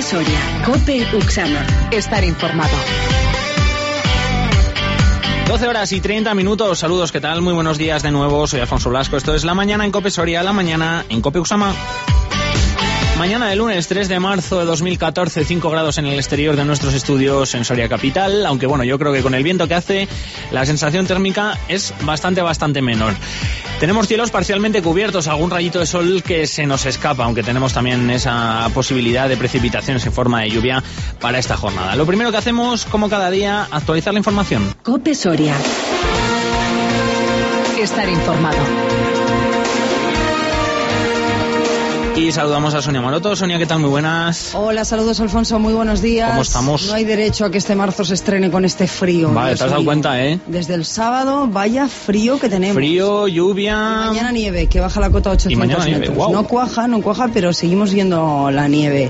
Soria. COPE Uxama. Estar informado. 12 horas y 30 minutos. Saludos, ¿qué tal? Muy buenos días de nuevo. Soy Alfonso Blasco. Esto es La Mañana en COPE Soria, La Mañana en COPE Uxama. Mañana de lunes 3 de marzo de 2014, 5 grados en el exterior de nuestros estudios en Soria Capital, aunque bueno, yo creo que con el viento que hace, la sensación térmica es bastante menor. Tenemos cielos parcialmente cubiertos, algún rayito de sol que se nos escapa, aunque tenemos también esa posibilidad de precipitaciones en forma de lluvia para esta jornada. Lo primero que hacemos, como cada día, actualizar la información. COPE Soria. Estar informado. Y saludamos a Sonia Moroto. Sonia, ¿qué tal? Muy buenas. Hola, saludos Alfonso, muy buenos días. ¿Cómo estamos? No hay derecho a que este marzo se estrene con este frío. Vale, te has dado cuenta, ¿eh? Desde el sábado, vaya frío que tenemos. Frío, lluvia... Y mañana nieve, que baja la cota a 800 metros. Wow. No cuaja, pero seguimos viendo la nieve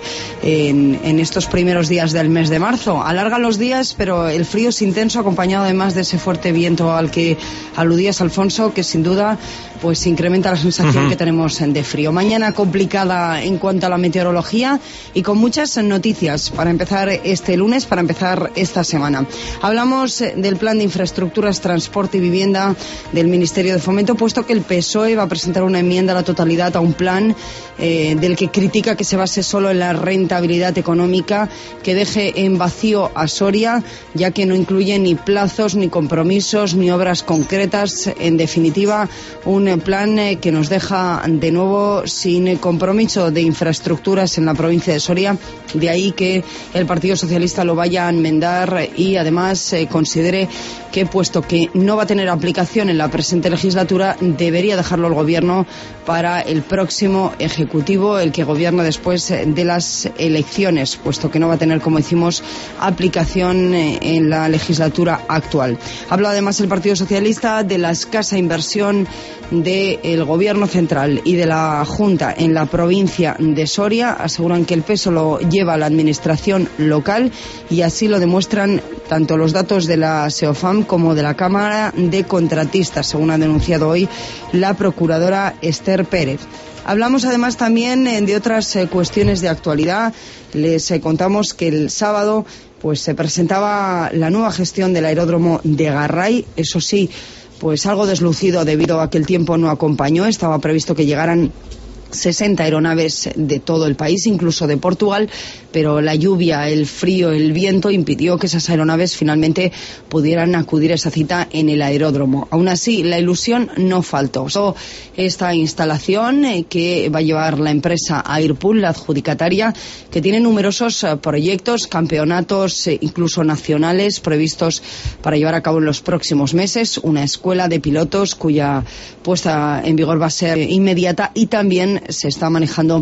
en estos primeros días del mes de marzo. Alargan los días, pero el frío es intenso, acompañado además de ese fuerte viento al que aludías, Alfonso, que sin duda pues incrementa la sensación que tenemos de frío. Mañana complicada en cuanto a la meteorología y con muchas noticias para empezar este lunes, para empezar esta semana. Hablamos del plan de infraestructuras, transporte y vivienda del Ministerio de Fomento, puesto que el PSOE va a presentar una enmienda a la totalidad a un plan del que critica que se base solo en la rentabilidad económica, que deje en vacío a Soria, ya que no incluye ni plazos, ni compromisos, ni obras concretas. En definitiva, un plan que nos deja de nuevo sin compromiso de infraestructuras en la provincia de Soria. De ahí que el Partido Socialista lo vaya a enmendar y además considere que, puesto que no va a tener aplicación en la presente legislatura, debería dejarlo el Gobierno para el próximo Ejecutivo, el que gobierna después de las elecciones, puesto que no va a tener, como decimos, aplicación en la legislatura actual. Habla además el Partido Socialista de la escasa inversión del Gobierno central y de la Junta en la provincia de Soria. Aseguran que el peso lo lleva la administración local y así lo demuestran tanto los datos de la SEOFAM como de la Cámara de Contratistas, según ha denunciado hoy la procuradora Esther Pérez. Hablamos además también de otras cuestiones de actualidad. Les contamos que el sábado pues se presentaba la nueva gestión del aeródromo de Garray. Eso sí, pues algo deslucido debido a que el tiempo no acompañó. Estaba previsto que llegaran 60 aeronaves de todo el país, incluso de Portugal, pero la lluvia, el frío, el viento impidió que esas aeronaves finalmente pudieran acudir a esa cita en el aeródromo. Aún así, la ilusión no faltó. Esta instalación que va a llevar la empresa Airpool, la adjudicataria, que tiene numerosos proyectos, campeonatos incluso nacionales previstos para llevar a cabo en los próximos meses, una escuela de pilotos cuya puesta en vigor va a ser inmediata, y también se está manejando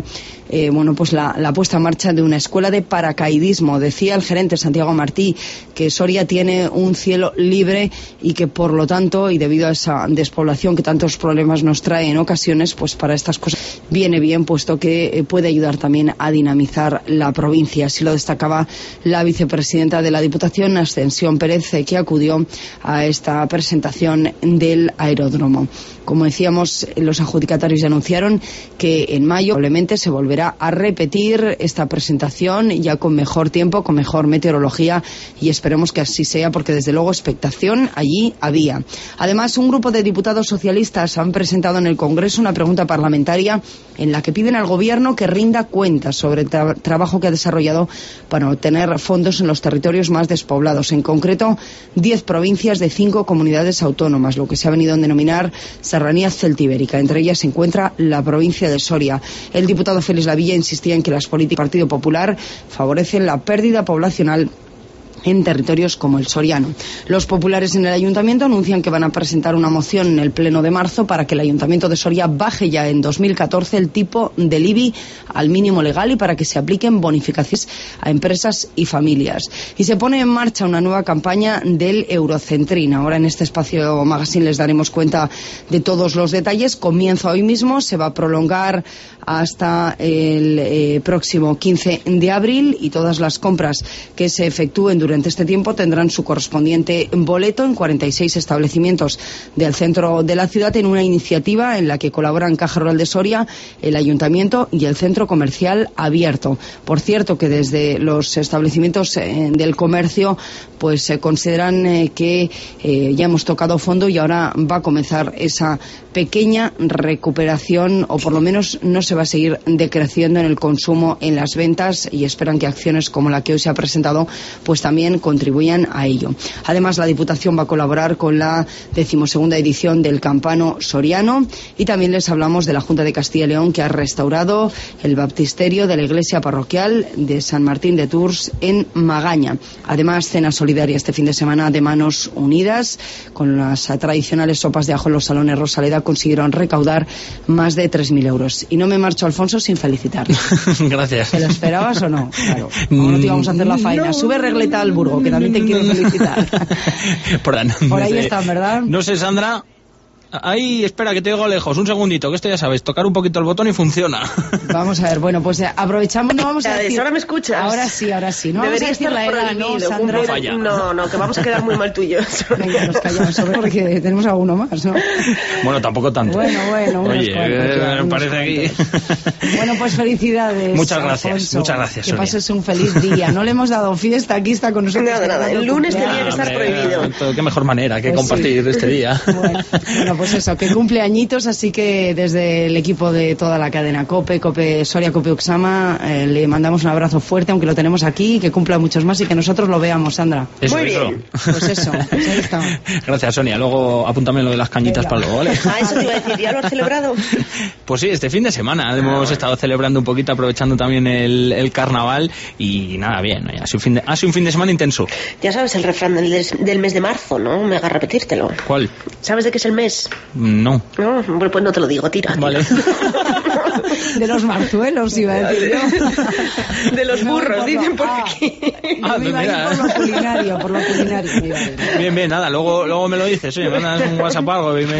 la puesta en marcha de una escuela de paracaidismo. Decía el gerente Santiago Martí que Soria tiene un cielo libre y que por lo tanto, y debido a esa despoblación que tantos problemas nos trae en ocasiones, pues para estas cosas viene bien, puesto que puede ayudar también a dinamizar la provincia. Así lo destacaba la vicepresidenta de la Diputación, Ascensión Pérez, que acudió a esta presentación del aeródromo. Como decíamos, los adjudicatarios anunciaron que en mayo probablemente se volverá a repetir esta presentación, ya con mejor tiempo, con mejor meteorología, y esperemos que así sea, porque desde luego expectación allí había. Además, un grupo de diputados socialistas han presentado en el Congreso una pregunta parlamentaria en la que piden al Gobierno que rinda cuentas sobre el trabajo que ha desarrollado para obtener fondos en los territorios más despoblados, en concreto 10 provincias de 5 comunidades autónomas, lo que se ha venido a denominar Serranía Celtibérica. Entre ellas se encuentra la provincia de Soria. El diputado Félix Lavilla insistía en que las políticas del Partido Popular favorecen la pérdida poblacional en territorios como el soriano. Los populares en el ayuntamiento anuncian que van a presentar una moción en el pleno de marzo para que el ayuntamiento de Soria baje ya en 2014 el tipo del IBI al mínimo legal y para que se apliquen bonificaciones a empresas y familias. Y se pone en marcha una nueva campaña del Eurocentrín. Ahora en este espacio magazine les daremos cuenta de todos los detalles. Comienza hoy mismo, se va a prolongar hasta el próximo 15 de abril y todas las compras que se efectúen durante durante este tiempo tendrán su correspondiente boleto en 46 establecimientos del centro de la ciudad, en una iniciativa en la que colaboran Caja Rural de Soria, el Ayuntamiento y el Centro Comercial Abierto. Por cierto, que desde los establecimientos del comercio pues consideran que ya hemos tocado fondo y ahora va a comenzar esa pequeña recuperación, o por lo menos no se va a seguir decreciendo en el consumo, en las ventas, y esperan que acciones como la que hoy se ha presentado pues también contribuyan a ello. Además, la Diputación va a colaborar con la 12ª edición del Campano Soriano, y también les hablamos de la Junta de Castilla y León, que ha restaurado el baptisterio de la iglesia parroquial de San Martín de Tours en Magaña. Además, cena solidaria este fin de semana de Manos Unidas. Con las tradicionales sopas de ajo en los salones Rosaleda consiguieron recaudar más de 3.000 euros. Y no me marcho, Alfonso, sin felicitarle. Gracias. ¿Te lo esperabas o no? Claro. ¿Cómo no te íbamos a hacer la faena? No. Sube Regleta al Burgo, que también te quiero felicitar. Por ahí están, ¿verdad? No sé, Sandra. Ahí, espera, que te oigo lejos. Un segundito, que esto ya sabes, tocar un poquito el botón y funciona. Vamos a ver, bueno, pues aprovechamos, no vamos a decir... ¿Ahora me escuchas? Ahora sí. No debería vamos a decir la edad, ¿no, Sandra? No, que vamos a quedar muy mal tú y yo. Venga, nos callamos, porque tenemos alguno más, ¿no? Bueno, tampoco tanto. Bueno. Oye, me parece aquí... Bueno, pues felicidades, Muchas gracias, Alfonso. muchas gracias, Sonia. Que pases un feliz día. No le hemos dado fiesta, aquí está con nosotros. Nada, el lunes tenía que estar prohibido. Qué mejor manera que pues compartir este día. Bueno, pues eso, que cumple añitos, así que desde el equipo de toda la cadena COPE Soria, COPE Uxama, le mandamos un abrazo fuerte, aunque lo tenemos aquí, que cumpla muchos más y que nosotros lo veamos, Sandra. Eso. Pues eso, pues ahí está. Gracias, Sonia. Luego apúntame lo de las cañitas para luego, ¿vale? Eso te iba a decir, ¿ya lo has celebrado? Pues sí, este fin de semana hemos estado celebrando un poquito, aprovechando también el carnaval, y nada, bien, ha sido un fin de semana intenso. Ya sabes el refrán del mes de marzo, ¿no? Me haga repetírtelo. ¿Cuál? ¿Sabes de qué es el mes? No. No, pues no te lo digo, tira. Vale. De los marzuelos, iba a decir yo. De los burros, dicen por aquí. Yo me iba a ir por lo culinario. Bien, nada, luego me lo dices, oye, me mandas un WhatsApp o algo y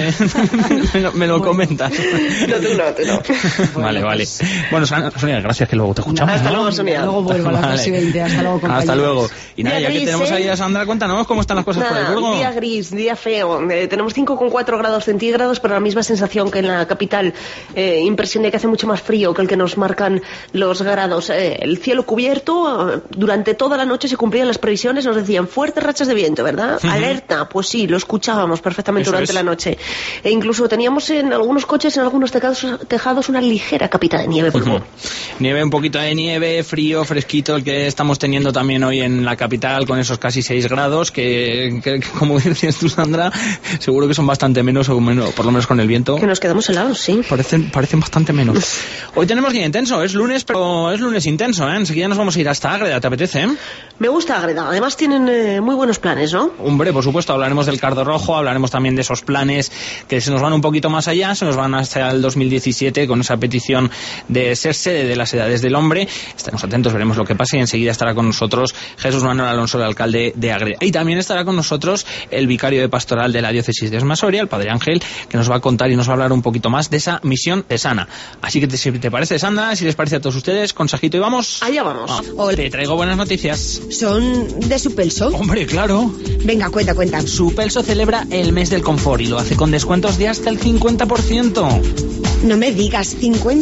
me lo comentas. No, tú no. Vale. Bueno, Sonia, gracias, que luego te escuchamos. Hasta luego, Sonia. Luego vuelvo a las 2:20. Hasta luego, compañeros. Hasta luego. Y nada, ya que tenemos ahí a Sandra, cuéntanos cómo están las cosas por el Burgo. Día gris, día feo. Tenemos 5,4 grados centígrados, pero la misma sensación que en la capital. Impresión de que hace mucho más frío que el que nos marcan los grados. El cielo cubierto. Durante toda la noche se cumplían las previsiones, nos decían fuertes rachas de viento, ¿verdad? Alerta, pues sí, lo escuchábamos perfectamente durante la noche. E incluso teníamos en algunos coches, en algunos tejados, una ligera capita de nieve. Nieve, un poquito de nieve, frío, fresquito, el que estamos teniendo también hoy en la capital, con esos casi 6 grados, que como decías tú, Sandra, seguro que son bastante menos, o menos, por lo menos con el viento. Que nos quedamos helados, sí. Parecen bastante menos. Hoy tenemos día intenso, es lunes, pero es lunes intenso, ¿eh? Enseguida nos vamos a ir hasta Ágreda, ¿te apetece? Me gusta Ágreda, además tienen muy buenos planes, ¿no? Hombre, por supuesto, hablaremos del Cardo Rojo, hablaremos también de esos planes que se nos van un poquito más allá, se nos van hasta el 2017 con esa petición de ser sede de las edades del hombre. Estaremos atentos, veremos lo que pasa, y enseguida estará con nosotros Jesús Manuel Alonso, el alcalde de Ágreda. Y también estará con nosotros el vicario de pastoral de la diócesis de Osma Soria, el padre Ángel, que nos va a contar y nos va a hablar un poquito más de esa misión tesana. Así que si te parece, Sandra, si les parece a todos ustedes, consejito y vamos. Allá vamos. Te traigo buenas noticias. ¿Son de Supelso? Hombre, claro. Venga, cuenta. Supelso celebra el mes del confort y lo hace con descuentos de hasta el 50%. No me digas,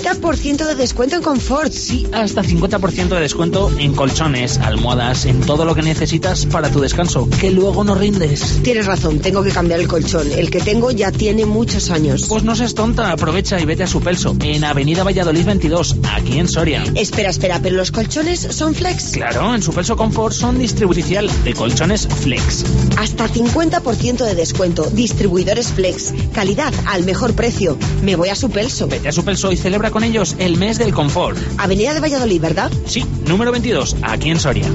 50% de descuento en confort. Sí, hasta 50% de descuento en colchones, almohadas, en todo lo que necesitas para tu descanso, que luego no rindes. Tienes razón, tengo que cambiar el colchón. El que tengo ya tiene muchos años. Pues no seas tonta, aprovecha y vete a Supelso, en Avenida Valladolid 22, aquí en Soria. Espera, ¿pero los colchones son flex? Claro, en Supelso Confort son distribuidor de colchones flex. Hasta 50% de descuento, distribuidores flex, calidad al mejor precio. Me voy a Supelso. Vete a Supelso y celebra con ellos el mes del confort. Avenida de Valladolid, ¿verdad? Sí, número 22, aquí en Soria.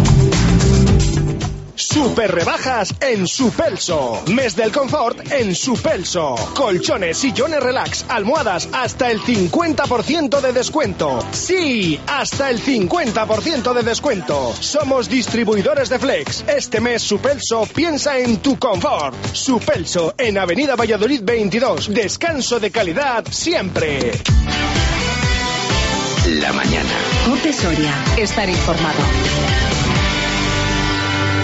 Super rebajas en Supelso. Mes del confort en Supelso. Colchones, sillones relax, almohadas, hasta el 50% de descuento. Sí, hasta el 50% de descuento. Somos distribuidores de Flex. Este mes Supelso piensa en tu confort. Supelso en Avenida Valladolid 22. Descanso de calidad siempre. La mañana. COPE Soria. Estar informado.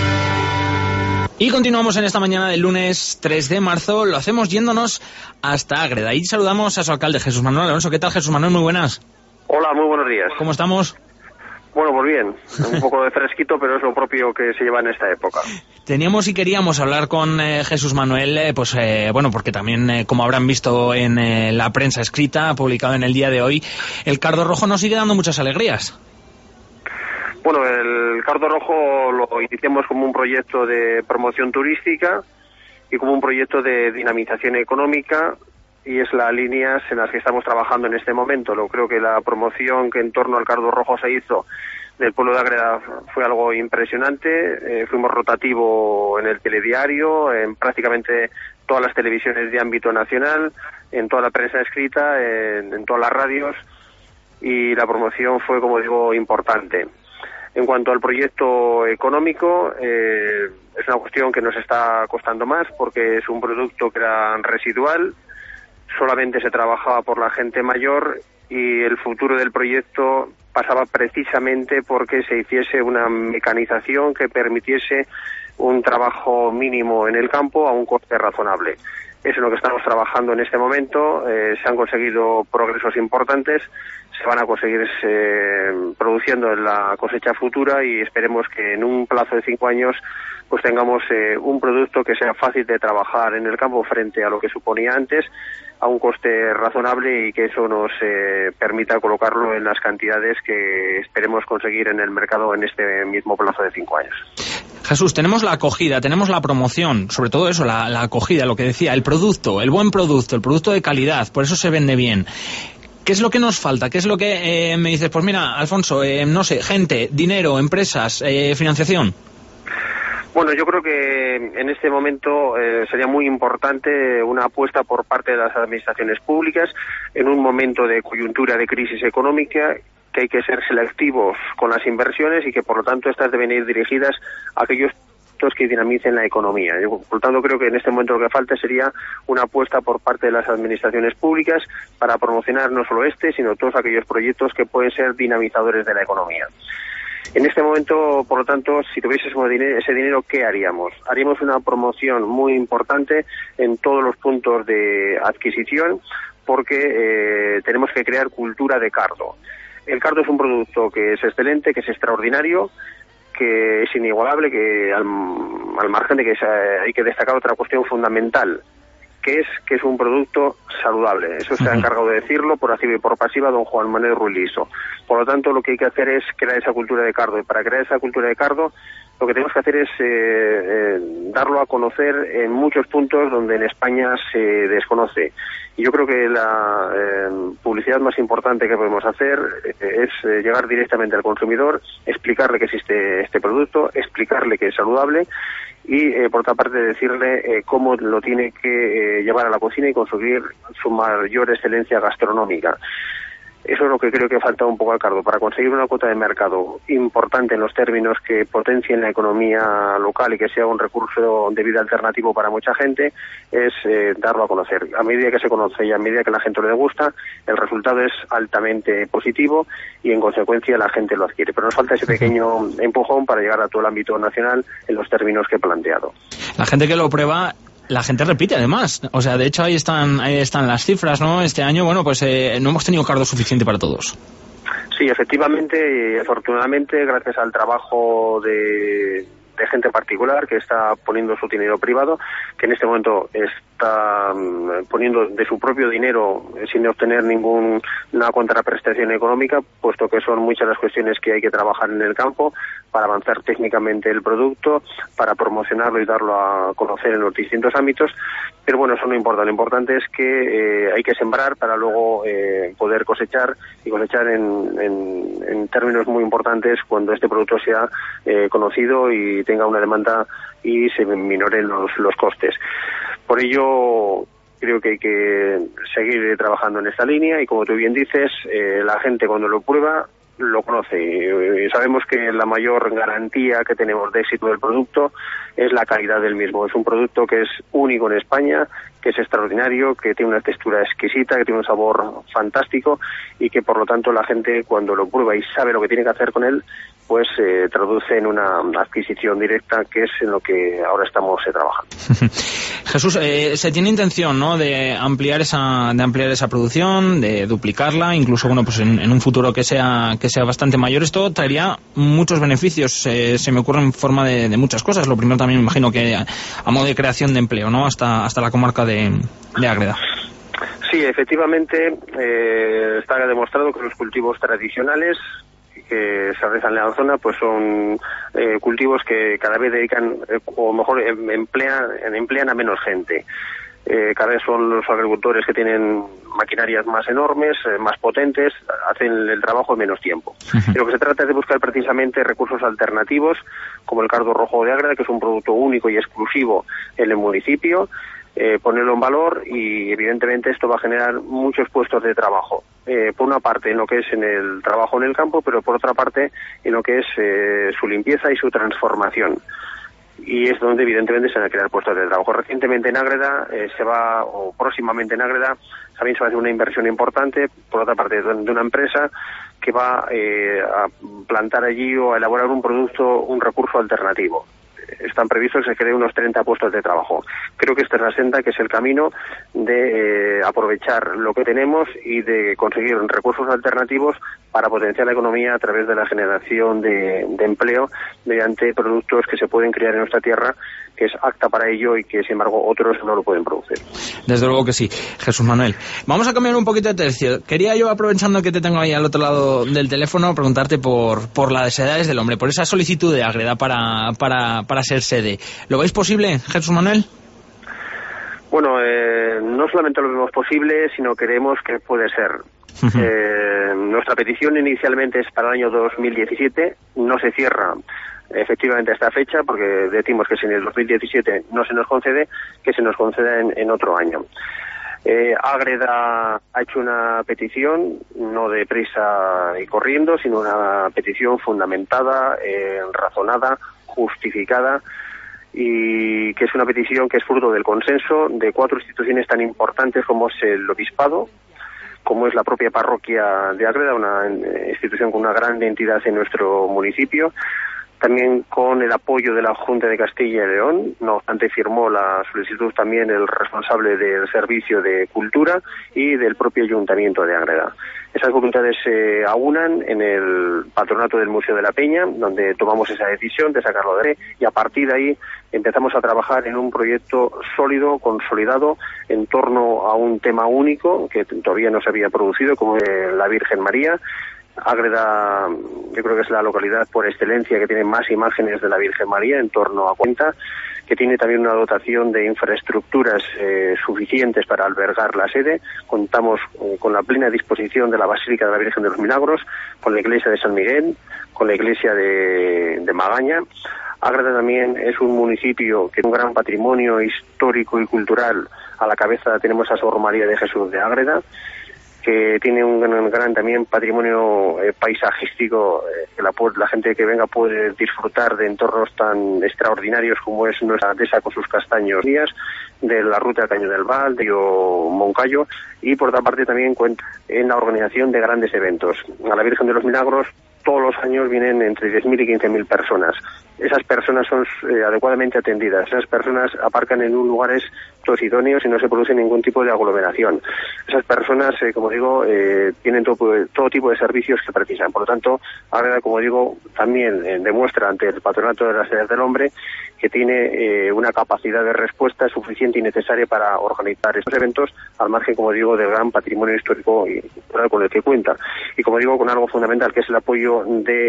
Y continuamos en esta mañana del lunes 3 de marzo, lo hacemos yéndonos hasta Ágreda. Ahí saludamos a su alcalde, Jesús Manuel Alonso. ¿Qué tal, Jesús Manuel? Muy buenas. Hola, muy buenos días. ¿Cómo estamos? Bueno, pues bien, un poco de fresquito, pero es lo propio que se lleva en esta época. Teníamos y queríamos hablar con Jesús Manuel, bueno, porque también, como habrán visto en la prensa escrita, publicado en el día de hoy, el Cardo Rojo nos sigue dando muchas alegrías. Bueno, el Cardo Rojo lo iniciamos como un proyecto de promoción turística y como un proyecto de dinamización económica, y es las líneas en las que estamos trabajando en este momento. Creo que la promoción que en torno al Cardo Rojo se hizo del pueblo de Ágreda fue algo impresionante. Fuimos rotativo en el telediario, en prácticamente todas las televisiones de ámbito nacional, en toda la prensa escrita, en todas las radios, y la promoción fue, como digo, importante. En cuanto al proyecto económico, es una cuestión que nos está costando más porque es un producto que era residual, solamente se trabajaba por la gente mayor, y el futuro del proyecto pasaba precisamente porque se hiciese una mecanización que permitiese un trabajo mínimo en el campo a un coste razonable. Eso es lo que estamos trabajando en este momento. Se han conseguido progresos importantes, se van a conseguir produciendo en la cosecha futura, y esperemos que en un plazo de 5 años pues tengamos un producto que sea fácil de trabajar en el campo frente a lo que suponía antes, a un coste razonable, y que eso nos permita colocarlo en las cantidades que esperemos conseguir en el mercado en este mismo plazo de 5 años. Jesús, tenemos la acogida, tenemos la promoción, sobre todo eso, la acogida, lo que decía, el producto, el buen producto, el producto de calidad, por eso se vende bien. ¿Qué es lo que nos falta? ¿Qué es lo que me dices? Pues mira, Alfonso, no sé, gente, dinero, empresas, financiación. Bueno, yo creo que en este momento sería muy importante una apuesta por parte de las administraciones públicas en un momento de coyuntura de crisis económica, que hay que ser selectivos con las inversiones y que por lo tanto estas deben ir dirigidas a aquellos que dinamicen la economía. Yo, por lo tanto, creo que en este momento lo que falta sería una apuesta por parte de las administraciones públicas para promocionar no solo sino todos aquellos proyectos que pueden ser dinamizadores de la economía. En este momento, por lo tanto, si tuviésemos ese dinero, ¿qué haríamos? Haríamos una promoción muy importante en todos los puntos de adquisición, porque tenemos que crear cultura de cardo. El cardo es un producto que es excelente, que es extraordinario, que es inigualable, que al margen de que hay que destacar otra cuestión fundamental, que es un producto saludable. Eso se ha encargado de decirlo por activa y por pasiva don Juan Manuel Ruiz Liso. Por lo tanto, lo que hay que hacer es crear esa cultura de cardo, y para crear esa cultura de cardo lo que tenemos que hacer es darlo a conocer en muchos puntos donde en España se desconoce. Y yo creo que la publicidad más importante que podemos hacer es llegar directamente al consumidor, explicarle que existe este producto, explicarle que es saludable, y por otra parte decirle cómo lo tiene que llevar a la cocina y conseguir su mayor excelencia gastronómica. Eso es lo que creo que falta un poco al cardo. Para conseguir una cuota de mercado importante en los términos que potencien la economía local y que sea un recurso de vida alternativo para mucha gente, es darlo a conocer. A medida que se conoce y a medida que la gente le gusta, el resultado es altamente positivo y en consecuencia la gente lo adquiere. Pero nos falta ese pequeño empujón para llegar a todo el ámbito nacional en los términos que he planteado. La gente que lo prueba, la gente repite además, o sea, de hecho ahí están las cifras, ¿no? Este año, bueno, pues no hemos tenido cardo suficiente para todos. Sí, efectivamente, y afortunadamente, gracias al trabajo de gente particular que está poniendo su dinero privado, que en este momento está poniendo de su propio dinero sin obtener ninguna contraprestación económica, puesto que son muchas las cuestiones que hay que trabajar en el campo para avanzar técnicamente el producto, para promocionarlo y darlo a conocer en los distintos ámbitos. Pero bueno, eso no importa. Lo importante es que hay que sembrar para luego poder cosechar, y cosechar en términos muy importantes cuando este producto sea conocido y tenga una demanda y se minoren los costes. Por ello, creo que hay que seguir trabajando en esta línea, y como tú bien dices, la gente cuando lo prueba lo conoce y sabemos que la mayor garantía que tenemos de éxito del producto es la calidad del mismo. Es un producto que es único en España, que es extraordinario, que tiene una textura exquisita, que tiene un sabor fantástico y que por lo tanto la gente cuando lo prueba y sabe lo que tiene que hacer con él, pues traduce en una adquisición directa, que es en lo que ahora estamos trabajando. Jesús, se tiene intención, ¿no?, de ampliar esa producción, de duplicarla, incluso bueno, pues en un futuro que sea bastante mayor. Esto traería muchos beneficios, se me ocurre en forma de muchas cosas. Lo primero también me imagino que a modo de creación de empleo, ¿no?, hasta la comarca de Ágreda. Sí, efectivamente, está demostrado que los cultivos tradicionales que se realizan en la zona pues son cultivos que cada vez dedican o mejor emplean a menos gente. Cada vez son los agricultores que tienen maquinarias más enormes, más potentes, hacen el trabajo en menos tiempo. Y lo que se trata es de buscar precisamente recursos alternativos, como el cardo rojo de Ágreda, que es un producto único y exclusivo en el municipio, ponerlo en valor y evidentemente esto va a generar muchos puestos de trabajo. Por una parte en lo que es en el trabajo en el campo, pero por otra parte en lo que es su limpieza y su transformación. Y es donde evidentemente se van a crear puestos de trabajo. Recientemente en Ágreda o próximamente en Ágreda también se va a hacer una inversión importante, por otra parte de una empresa que va a plantar allí o a elaborar un recurso alternativo. Están previstos que se creen unos 30 puestos de trabajo. Creo que esta es la senda, que es el camino de aprovechar lo que tenemos y de conseguir recursos alternativos para potenciar la economía a través de la generación de empleo mediante productos que se pueden crear en nuestra tierra, que es apta para ello y que, sin embargo, otros no lo pueden producir. Desde luego que sí. Jesús Manuel, vamos a cambiar un poquito de tercio. Quería yo, aprovechando que te tengo ahí al otro lado del teléfono, preguntarte por las edades del hombre, por esa solicitud de Ágreda para ser sede. ¿Lo veis posible, Jesús Manuel? Bueno, no solamente lo vemos posible, sino creemos que puede ser. Nuestra petición inicialmente es para el año 2017, no se cierra efectivamente a esta fecha, porque decimos que si en el 2017 no se nos concede, que se nos conceda en otro año. Ágreda ha hecho una petición, no de prisa y corriendo, sino una petición fundamentada, razonada, justificada, y que es una petición que es fruto del consenso de 4 instituciones tan importantes como es el Obispado, como es la propia parroquia de Ágreda, una institución con una gran entidad en nuestro municipio, también con el apoyo de la Junta de Castilla y León. No obstante, firmó la solicitud también el responsable del Servicio de Cultura y del propio Ayuntamiento de Ágreda. Esas voluntades se aunan en el patronato del Museo de la Peña, donde tomamos esa decisión de sacarlo de ahí, y a partir de ahí empezamos a trabajar en un proyecto sólido, consolidado, en torno a un tema único que todavía no se había producido, como es la Virgen María. Ágreda, yo creo que es la localidad por excelencia que tiene más imágenes de la Virgen María, en torno a 40, que tiene también una dotación de infraestructuras suficientes para albergar la sede. Contamos con la plena disposición de la Basílica de la Virgen de los Milagros, con la iglesia de San Miguel, con la iglesia de Magaña. Ágreda también es un municipio que tiene un gran patrimonio histórico y cultural. A la cabeza tenemos a Sor María de Jesús de Ágreda, que tiene un gran también patrimonio paisajístico, que la gente que venga puede disfrutar de entornos tan extraordinarios como es nuestra dehesa con sus castaños días, de la ruta del Caño del Val, de Moncayo, y por otra parte también cuenta en la organización de grandes eventos. A la Virgen de los Milagros todos los años vienen entre 10.000 y 15.000 personas. Esas personas son adecuadamente atendidas. Esas personas aparcan en lugares todos idóneos y no se produce ningún tipo de aglomeración. Esas personas, como digo, tienen todo tipo de servicios que precisan. Por lo tanto, Ágreda, como digo, también demuestra ante el Patronato de las Edades del Hombre que tiene una capacidad de respuesta suficiente y necesaria para organizar estos eventos, al margen, como digo, del gran patrimonio histórico y cultural con el que cuenta. Y, como digo, con algo fundamental, que es el apoyo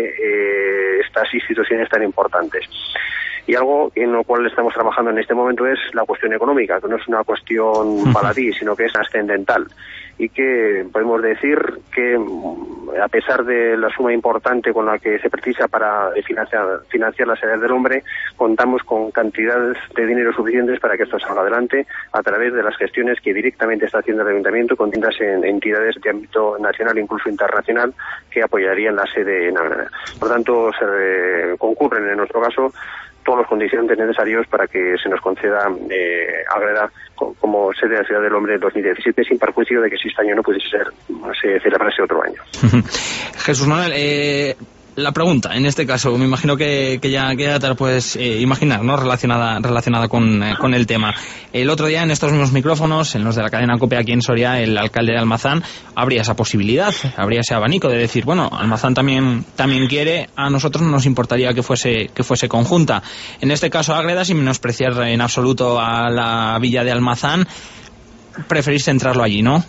de estas instituciones tan importantes. Y algo en lo cual estamos trabajando en este momento es la cuestión económica, que no es una cuestión baladí, sino que es trascendental. y que podemos decir que, a pesar de la suma importante con la que se precisa para financiar las áreas del hombre, contamos con cantidades de dinero suficientes para que esto salga adelante a través de las gestiones que directamente está haciendo el Ayuntamiento con distintas entidades de ámbito nacional e incluso internacional que apoyarían la sede en Ágreda. Por tanto, se concurren en nuestro caso todos los condicionantes necesarios para que se nos conceda Ágreda como sede de la Ciudad del Hombre en 2017, sin perjuicio de que si este año no pudiese se celebrase otro año. Jesús Manuel, la pregunta, en este caso, me imagino que ya te la puedes imaginar, ¿no? Relacionada con el tema. El otro día, en estos mismos micrófonos, en los de la cadena COPE aquí en Soria, el alcalde de Almazán, habría esa posibilidad, habría ese abanico de decir, bueno, Almazán también quiere, a nosotros no nos importaría que fuese conjunta. En este caso, Ágreda, sin menospreciar en absoluto a la villa de Almazán, preferís centrarlo allí, ¿no?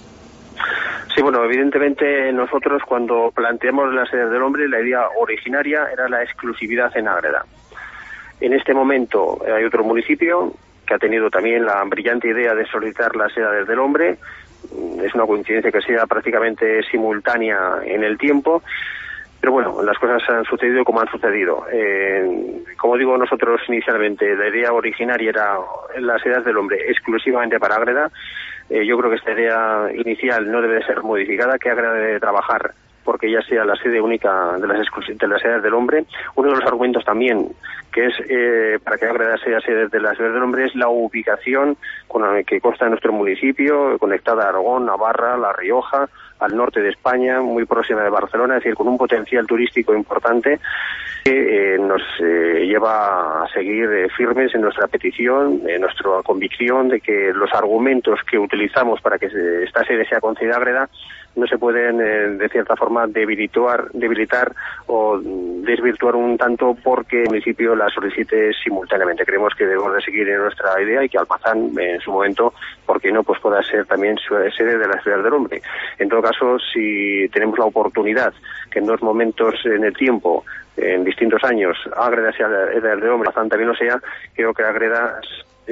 Sí, bueno, evidentemente nosotros cuando planteamos las sedes del hombre, la idea originaria era la exclusividad en Ágreda. En este momento hay otro municipio que ha tenido también la brillante idea de solicitar las sedes del hombre. Es una coincidencia que sea prácticamente simultánea en el tiempo. Pero bueno, las cosas han sucedido como han sucedido. Como digo nosotros inicialmente, la idea originaria era las edades del hombre exclusivamente para Ágreda. Yo creo que esta idea inicial no debe de ser modificada, que Ágreda debe trabajar porque ya sea la sede única de las edades del hombre. Uno de los argumentos también que es para que Ágreda sea sede de las edades del hombre es la ubicación que consta en nuestro municipio, conectada a Aragón, Navarra, La Rioja, al norte de España, muy próxima de Barcelona, es decir, con un potencial turístico importante que nos lleva a seguir firmes en nuestra petición, en nuestra convicción de que los argumentos que utilizamos para que esta sede sea concedida a Ágreda no se pueden, de cierta forma, debilitar o desvirtuar un tanto porque el municipio la solicite simultáneamente. Creemos que debemos de seguir en nuestra idea y que Almazán, en su momento, ¿por qué no?, pues pueda ser también sede de la Ciudad del Hombre. En todo caso, si tenemos la oportunidad que en 2 momentos en el tiempo, en distintos años, Ágreda sea la Ciudad del Hombre, Almazán también lo sea, creo que Ágreda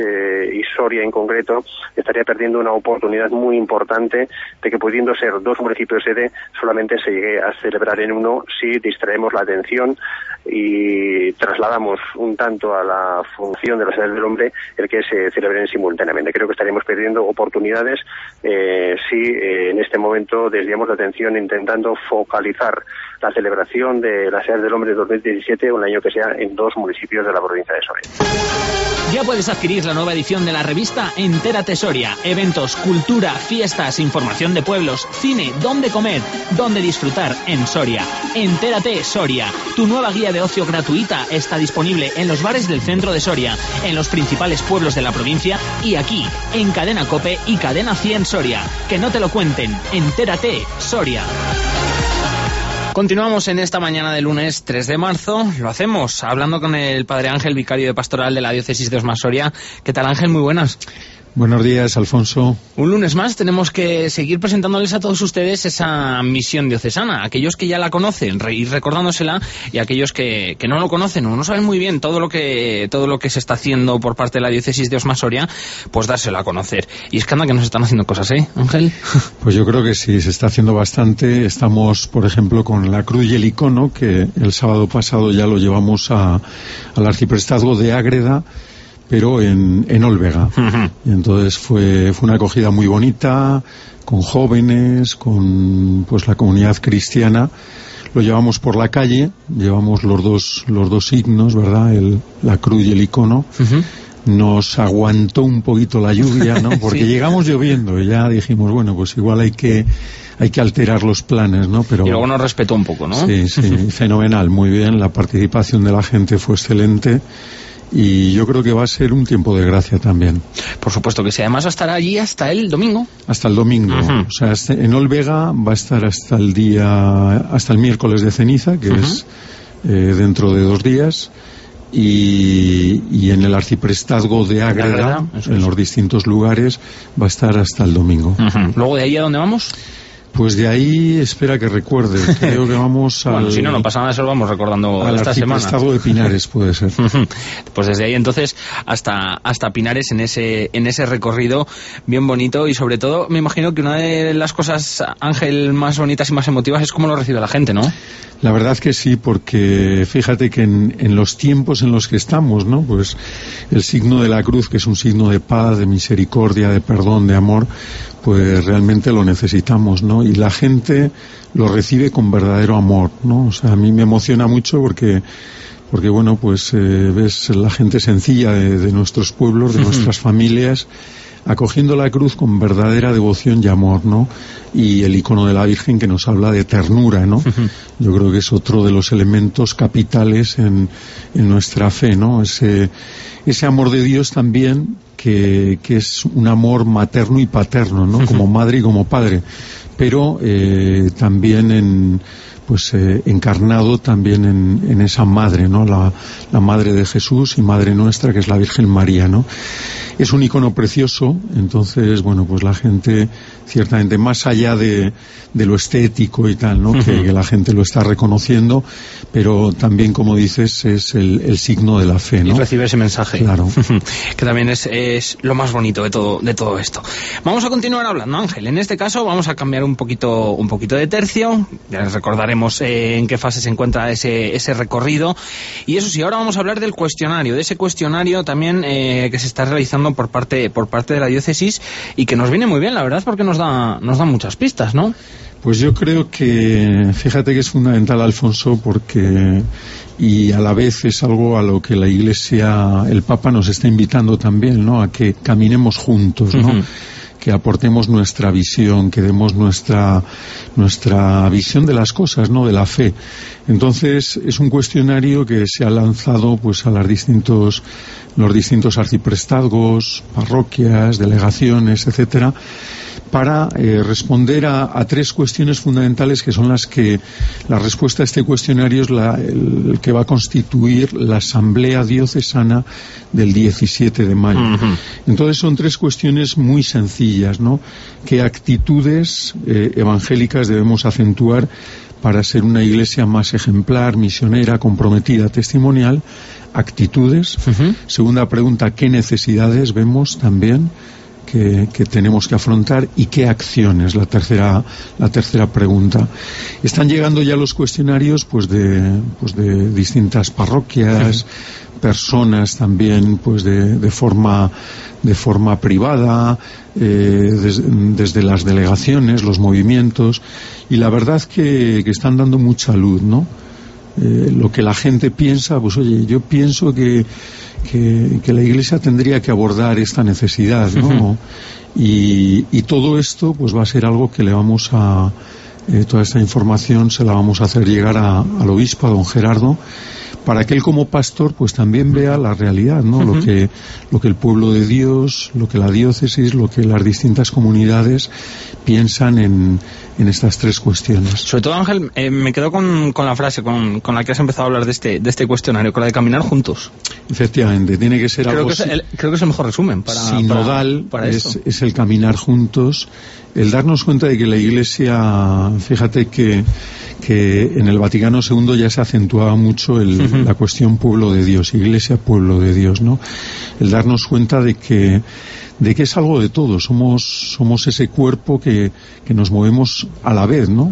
y Soria en concreto estaría perdiendo una oportunidad muy importante de que, pudiendo ser 2 municipios sede, solamente se llegue a celebrar en uno si distraemos la atención y trasladamos un tanto a la función de las edades del hombre el que se celebren simultáneamente. Creo que estaríamos perdiendo oportunidades si en este momento desviamos la atención intentando focalizar la celebración de las edades del hombre de 2017, un año que sea en 2 municipios de la provincia de Soria. Ya puedes adquirir la nueva edición de la revista Entérate Soria. Eventos, cultura, fiestas, información de pueblos, cine, dónde comer, dónde disfrutar en Soria. Entérate Soria. Tu nueva guía de ocio gratuita está disponible en los bares del centro de Soria, en los principales pueblos de la provincia y aquí, en Cadena COPE y Cadena 100 Soria. Que no te lo cuenten. Entérate Soria. Continuamos en esta mañana de lunes 3 de marzo. Lo hacemos hablando con el padre Ángel, vicario de pastoral de la diócesis de Osma Soria. ¿Qué tal, Ángel? Muy buenas. Buenos días, Alfonso. Un lunes más tenemos que seguir presentándoles a todos ustedes esa misión diocesana. Aquellos que ya la conocen, ir recordándosela, y aquellos que no lo conocen o no saben muy bien todo lo que se está haciendo por parte de la diócesis de Osma Soria, pues dársela a conocer. Y es que anda que nos están haciendo cosas, ¿eh, Ángel? Pues yo creo que sí, se está haciendo bastante. Estamos, por ejemplo, con la cruz y el icono, que el sábado pasado ya lo llevamos al arciprestazgo de Ágreda, pero en Olvega. Uh-huh. Y entonces fue una acogida muy bonita, con jóvenes, con pues la comunidad cristiana. Lo llevamos por la calle, llevamos los dos signos, ¿verdad? La cruz y el icono. Uh-huh. Nos aguantó un poquito la lluvia, ¿no? Porque sí, llegamos lloviendo y ya dijimos, bueno, pues igual hay que alterar los planes, ¿no? Pero y luego nos respetó un poco, ¿no? Sí, fenomenal, muy bien. La participación de la gente fue excelente. Y yo creo que va a ser un tiempo de gracia también. Por supuesto que sí. Además va a estar allí hasta el domingo. Hasta el domingo. Uh-huh. O sea, en Olvega va a estar hasta el miércoles de ceniza, que uh-huh, es dentro de 2 días. Y en el arciprestazgo de Ágreda, en los distintos lugares, va a estar hasta el domingo. Uh-huh. ¿Luego de ahí a dónde vamos? Pues de ahí, espera que recuerde, creo que vamos al... Bueno, si no pasa nada, eso lo vamos recordando esta semana. Al arciprestazgo de Pinares, puede ser. Pues desde ahí entonces hasta Pinares en ese recorrido bien bonito, y sobre todo me imagino que una de las cosas, Ángel, más bonitas y más emotivas es cómo lo recibe la gente, ¿no? La verdad que sí, porque fíjate que en los tiempos en los que estamos, ¿no? Pues el signo de la cruz, que es un signo de paz, de misericordia, de perdón, de amor, pues realmente lo necesitamos, ¿no? Y la gente lo recibe con verdadero amor, ¿no? O sea, a mí me emociona mucho porque bueno, pues ves la gente sencilla de nuestros pueblos, de nuestras familias, acogiendo la cruz con verdadera devoción y amor, ¿no? Y el icono de la Virgen que nos habla de ternura, ¿no? Yo creo que es otro de los elementos capitales en nuestra fe, ¿no? Ese amor de Dios también, que es un amor materno y paterno, ¿no? Como madre y como padre, pero también encarnado también en esa madre, ¿no? La madre de Jesús y madre nuestra, que es la Virgen María, ¿no? Es un icono precioso, entonces, bueno, pues la gente, ciertamente, más allá de lo estético y tal, ¿no? Que la gente lo está reconociendo, pero también, como dices, es el signo de la fe, ¿no? Y recibe ese mensaje. Claro. Que también es lo más bonito de todo esto. Vamos a continuar hablando, Ángel. En este caso vamos a cambiar un poquito de tercio. Ya les recordaremos en qué fase se encuentra ese recorrido. Y eso sí, ahora vamos a hablar del cuestionario, de ese cuestionario también que se está realizando por parte de la diócesis, y que nos viene muy bien, la verdad, porque nos da muchas pistas, ¿no? Pues yo creo que, fíjate que es fundamental, Alfonso, porque, y a la vez es algo a lo que la Iglesia, el Papa nos está invitando también, ¿no? A que caminemos juntos, ¿no? Que aportemos nuestra visión, que demos nuestra visión de las cosas, ¿no? De la fe. Entonces, es un cuestionario que se ha lanzado pues a los distintos arciprestazgos, parroquias, delegaciones, etcétera, para responder a tres cuestiones fundamentales, que son la respuesta a este cuestionario es el que va a constituir la Asamblea Diocesana del 17 de mayo. Entonces son tres cuestiones muy sencillas, ¿no? ¿Qué actitudes evangélicas debemos acentuar para ser una iglesia más ejemplar, misionera, comprometida, testimonial? Actitudes. Segunda pregunta, ¿qué necesidades vemos también que tenemos que afrontar, y qué acciones? La tercera pregunta. Están llegando ya los cuestionarios pues de distintas parroquias, personas también pues de forma privada, desde las delegaciones, los movimientos, y la verdad que están dando mucha luz, ¿no? Lo que la gente piensa, pues oye, yo pienso que la Iglesia tendría que abordar esta necesidad, ¿no? Y todo esto pues va a ser algo que le vamos a toda esta información se la vamos a hacer llegar al obispo, a don Gerardo, para que él como pastor pues también vea la realidad, ¿no? Lo que el pueblo de Dios, lo que la diócesis, lo que las distintas comunidades piensan en estas tres cuestiones. Sobre todo, Ángel, me quedo con la frase con la que has empezado a hablar de este cuestionario, con la de caminar juntos. Efectivamente, tiene que ser algo... Creo que es el mejor resumen sinodal, para eso. Es el caminar juntos, el darnos cuenta de que la Iglesia, fíjate que en el Vaticano II ya se acentuaba mucho la cuestión pueblo de Dios, Iglesia, pueblo de Dios, ¿no? El darnos cuenta de que es algo de todos, somos ese cuerpo que nos movemos a la vez, ¿no?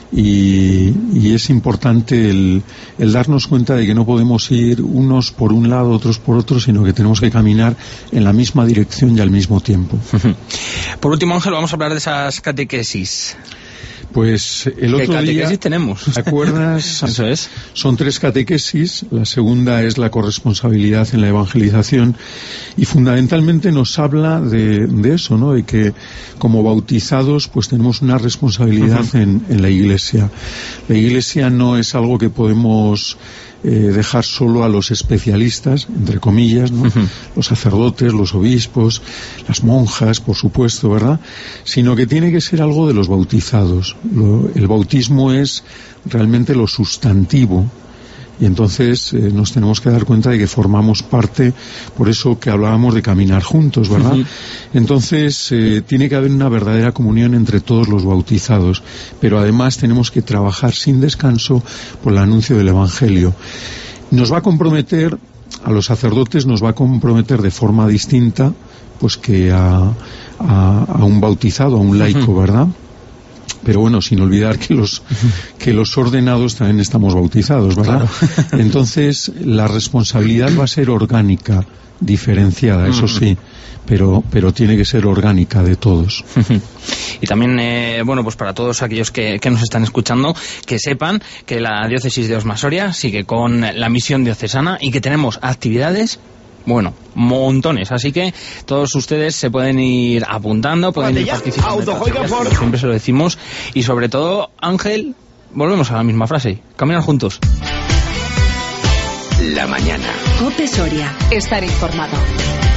Y es importante el darnos cuenta de que no podemos ir unos por un lado, otros por otro, sino que tenemos que caminar en la misma dirección y al mismo tiempo. Por último, Ángel, vamos a hablar de esas catequesis. Pues el otro día... ¿Qué catequesis tenemos? ¿Te acuerdas? Eso es. Son 3 catequesis. La segunda es la corresponsabilidad en la evangelización, y fundamentalmente nos habla de eso, ¿no? De que como bautizados pues tenemos una responsabilidad en la Iglesia. La Iglesia no es algo que podemos dejar solo a los especialistas, entre comillas, ¿no? Los sacerdotes, los obispos, las monjas, por supuesto, ¿verdad? Sino que tiene que ser algo de los bautizados. El bautismo es realmente lo sustantivo, Y entonces nos tenemos que dar cuenta de que formamos parte, por eso que hablábamos de caminar juntos, ¿verdad? Entonces tiene que haber una verdadera comunión entre todos los bautizados, pero además tenemos que trabajar sin descanso por el anuncio del Evangelio. Nos va a comprometer, a los sacerdotes nos va a comprometer de forma distinta pues que a un bautizado, a un laico, ¿verdad? Pero bueno, sin olvidar que los ordenados también estamos bautizados, ¿verdad? Claro. Entonces, la responsabilidad va a ser orgánica, diferenciada, eso sí, pero tiene que ser orgánica de todos. Y también, bueno, pues para todos aquellos que nos están escuchando, que sepan que la diócesis de Osma-Soria sigue con la misión diocesana y que tenemos actividades, bueno, montones, así que todos ustedes se pueden ir apuntando, pueden ir participando, siempre se lo decimos, y sobre todo, Ángel, volvemos a la misma frase, caminar juntos. La mañana. COPE Soria, estar informado.